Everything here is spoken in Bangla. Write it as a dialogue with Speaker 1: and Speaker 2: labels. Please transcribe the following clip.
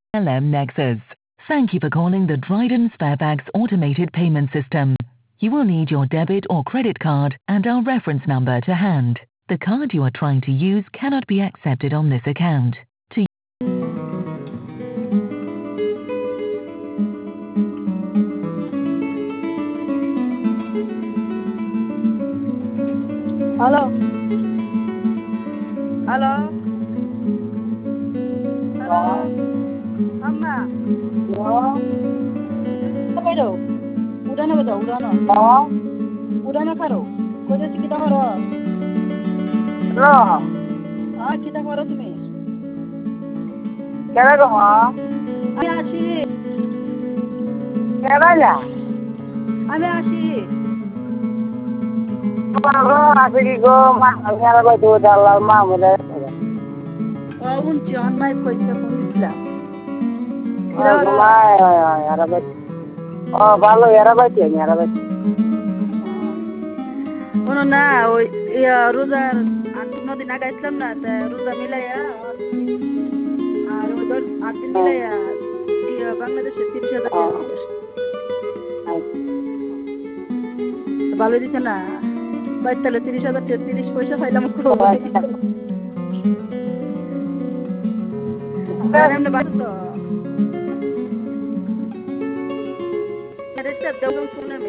Speaker 1: LM Nexus. Thank you for calling the Dryden Sparebags automated payment system. You will need your debit or credit card and our reference number to hand. The card you are trying to use cannot be accepted on this account. To
Speaker 2: Halo, halo, halo, Amma. Apa itu? Udah na betul, udah na. Udah na karo. Kau jadi kita karo.
Speaker 3: Hello,
Speaker 2: Ah, kita karo tumi.
Speaker 3: কেডা গো মা?
Speaker 2: আমি আসি,
Speaker 3: কেডা যা?
Speaker 2: আমি আসি।
Speaker 3: গো আছে কি গো মা মেলা কই তো দালাল মা মরে
Speaker 2: ও উনছি অনলাইন কইতে ফোন দিছিলাম।
Speaker 3: মা এরা বাই ও ভালো এরা বাইতে এরা বাই
Speaker 2: কোনো না ওই রোজার 8 দিন আগে আসলাম না তা রোজা মিলাইয়া আর ওই 8 দিন মিলাইয়া বাংলাদেশে 30,000 টাকা দিছে। ভালো দিছে না বাইর তাহলে 30,000 টাকা 30 পয়সা পাইলাম এমনি বাড়তো রেস্টার দেবো শুনে